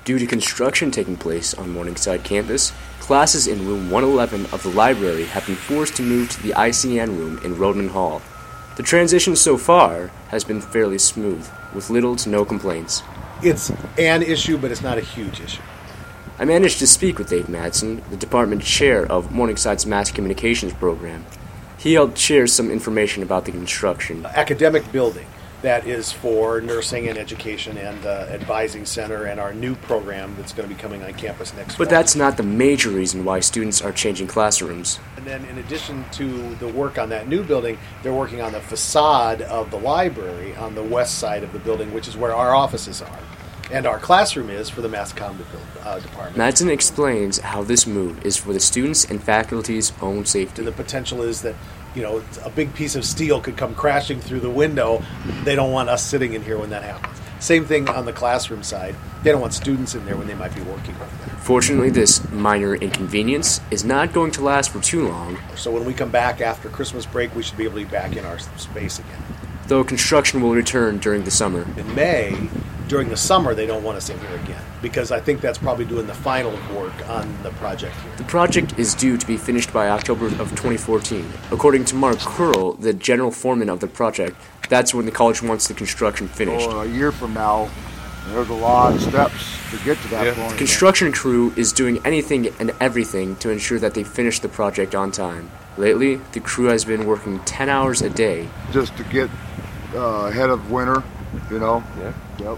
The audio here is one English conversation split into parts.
Due to construction taking place on Morningside campus, classes in room 111 of the library have been forced to move to the ICN room in Rodman Hall. The transition so far has been fairly smooth, with little to no complaints. It's an issue, but it's not a huge issue. I managed to speak with Dave Madsen, the department chair of Morningside's Mass Communications program. He helped share some information about the construction. Academic building that is for nursing and education and advising center and our new program that's going to be coming on campus next fall. But that's not the major reason why students are changing classrooms. And then in addition to the work on that new building, they're working on the facade of the library on the west side of the building, which is where our offices are. And our classroom is for the Mass Comm department. Madsen explains how this move is for the students' and faculty's own safety. And the potential is that, a big piece of steel could come crashing through the window. They don't want us sitting in here when that happens. Same thing on the classroom side. They don't want students in there when they might be working over there. Fortunately, this minor inconvenience is not going to last for too long. So when we come back after Christmas break, we should be able to be back in our space again. Though construction will return during the summer. In May, during the summer, they don't want us in here again, because I think that's probably doing the final work on the project here. The project is due to be finished by October of 2014. According to Mark Curl, the general foreman of the project, that's when the college wants the construction finished. A year from now, there's a lot of steps to get to that point. The construction crew is doing anything and everything to ensure that they finish the project on time. Lately, the crew has been working 10 hours a day. Just to get ahead of winter, Yeah. Yep.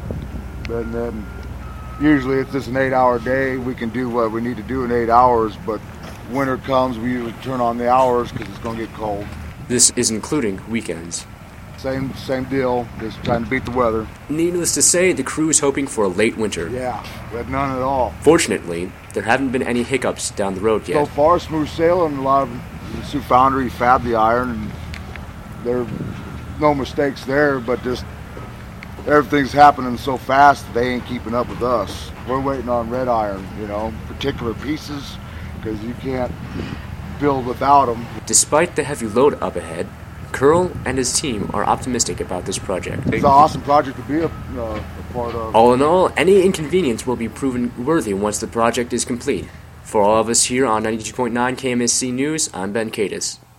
And then usually it's just an 8-hour day. We can do what we need to do in 8 hours, but winter comes, we usually turn on the hours because it's going to get cold. This is including weekends. Same deal, just trying to beat the weather. Needless to say, the crew is hoping for a late winter. Yeah, we had none at all. Fortunately, there haven't been any hiccups down the road yet. So far, smooth sailing. A lot of the Sioux Foundry fab the iron, and there are no mistakes there, but just everything's happening so fast that they ain't keeping up with us. We're waiting on red iron, particular pieces, because you can't build without them. Despite the heavy load up ahead, Curl and his team are optimistic about this project. It's an awesome project to be a part of. All in all, any inconvenience will be proven worthy once the project is complete. For all of us here on 92.9 KMSC News, I'm Ben Kadis.